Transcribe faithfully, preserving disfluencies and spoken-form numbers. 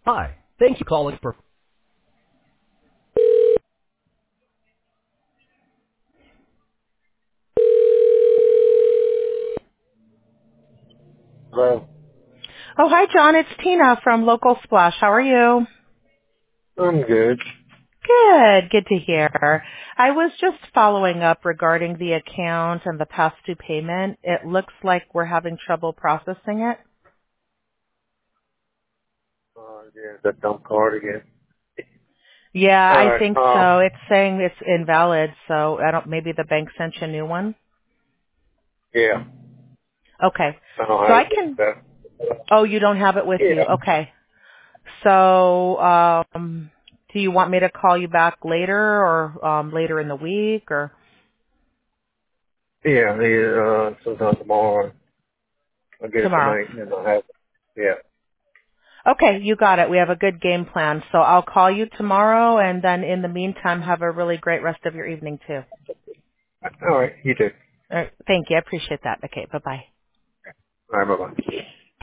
Hi. Thank you for calling for. Hello. Oh, hi, John. It's Tina from Local Splash. How are you? I'm good. Good. Good to hear. I was just following up regarding the account and the past due payment. It looks like we're having trouble processing it. Uh, yeah, the dump card again. Yeah, All I right. think Um. so. It's saying it's invalid, so I don't, maybe the bank sent you a new one. Yeah. Okay. I don't So I have can, that. oh, you don't have it with you. Yeah. Okay. So, um, do you want me to call you back later or, um, later in the week or Yeah. Yeah. Uh, sometime tomorrow. I'll get it tomorrow? tonight, and I'll have it. Yeah. Okay, you got it. We have a good game plan. So I'll call you tomorrow, and then in the meantime, have a really great rest of your evening, too. All right. You too. All right, thank you. I appreciate that. Okay, bye-bye. All right. Bye bye.